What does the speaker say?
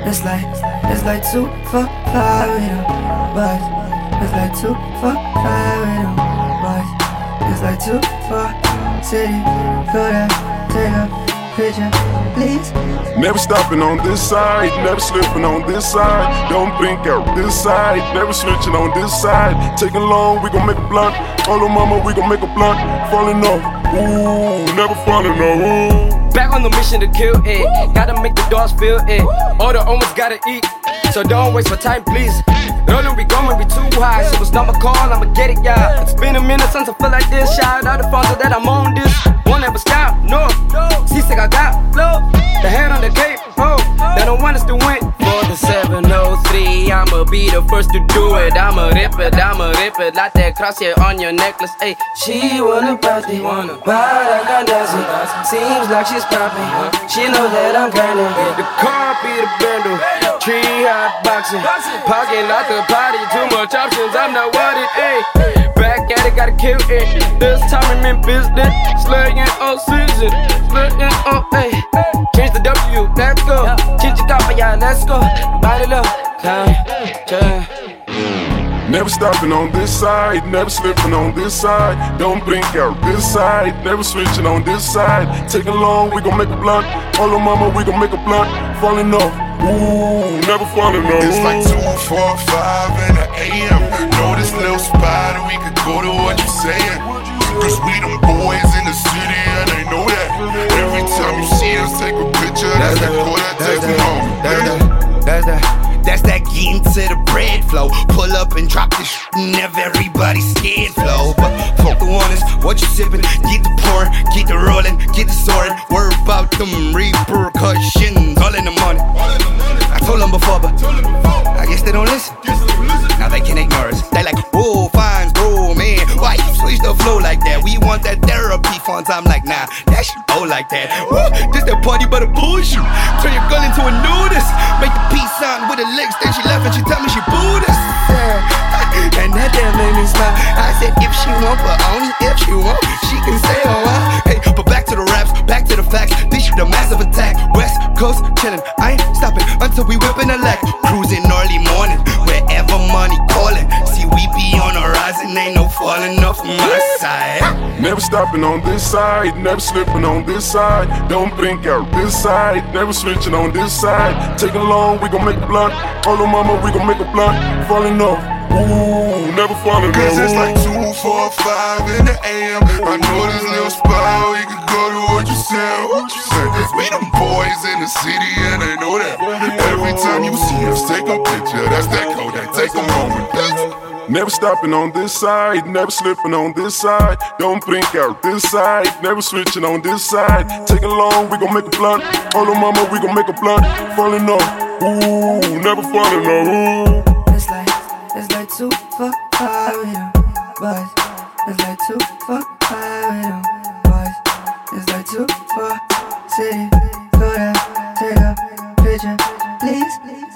It's like 2 for 5 with them boys. It's like 2 for 5 with them boys. It's like 2 for city. Go there, take a picture, please. Never stopping on this side, never slipping on this side. Don't blink out this side, never switching on this side. Taking long, we gon' make a blunt. Oh no mama, we gon' make a blunt. Falling off, ooh, never falling off, ooh. Back on the mission to kill it. Gotta make the dogs feel it. All the owners gotta eat, so don't waste my time, please. Rolling, we going, we too high. Shit was not my call, I'ma get it, yeah. It's been a minute since I feel like this. Shout out the fans that I'm on this. Won't ever stop, no. C6 I got flow. The head on the cape, oh. They don't want us to win. For the 703, I'ma be the first to do it. I'ma rip it like that cross here on your necklace. Ay, she wanna party, but I got dancing. Seems like she's popping. She know that I'm grinding. The car be the bundle, tree hot boxing, parking lot the party. Too much options, I'm not worried. Ay, back at it, gotta kill it. This time I'm in business, slugging all season, slugging all. Ay, change the W, let's go. Change it up, yeah, let's go. Body love, Never stopping on this side, never slipping on this side. Don't blink out this side, never switching on this side. Taking long, we gon' make a blunt. Oh no mama, we gon' make a blunt. Falling off, ooh, never falling off. It's like 2, 4, 5 in the AM. Know this little spot and we could go to what you saying. Cause we them boys in the city and they know that. Every time you see us take a picture, that's that Kodak takes them home. That's that getting to the bread flow. Pull up and drop this shit and have everybody scared flow. But fuck the one is what you sippin'. Get the pouring, get the rolling, get the soaring. Worry about them repercussions all in the morning. I told them before, but I guess they don't listen. Now they can ignore us. They like, whoa, fines, bro, man. Why you switch the flow like that? We want that therapy funds. I'm like, nah, that shit go like that. Woo, this that party but a bullshit. Turn your girl into a nudist. Make the peace sign with the legs. Then she left and she tell me she Buddhist. Yeah. And that damn made me smile. I said if she want, but only if she want, she can stay a while. Hey, but back to the raps, back to the facts. This shit a massive attack. West Coast chillin', I ain't stopping until we whippin' a lack. Cruising early morning, wherever money callin'. See we be on the horizon, ain't no falling off my side. Never stopping on this side, never slipping on this side. Don't blink out this side, never switching on this side. Taking long, we gon' make a blunt. Oh no mama, we gon' make a blunt. Falling off, ooh, never falling off. Cause it's like 2, 4, 5 in the AM. I know this little spot where you can go to what you say. Cause we them boys in the city and they know that. Every time you see us take a picture, that's that Kodak, take a moment. Never stopping on this side, never slipping on this side. Don't blink out this side, never switching on this side. Taking long, we gon' make a blunt. Oh no mama, we gon' make a blunt. Falling off, ooh, never falling off, ooh. It's like 2 for 5 with them boys. It's like 2 for 5 with them boys. It's like 2 for city. Go there, take a picture, please.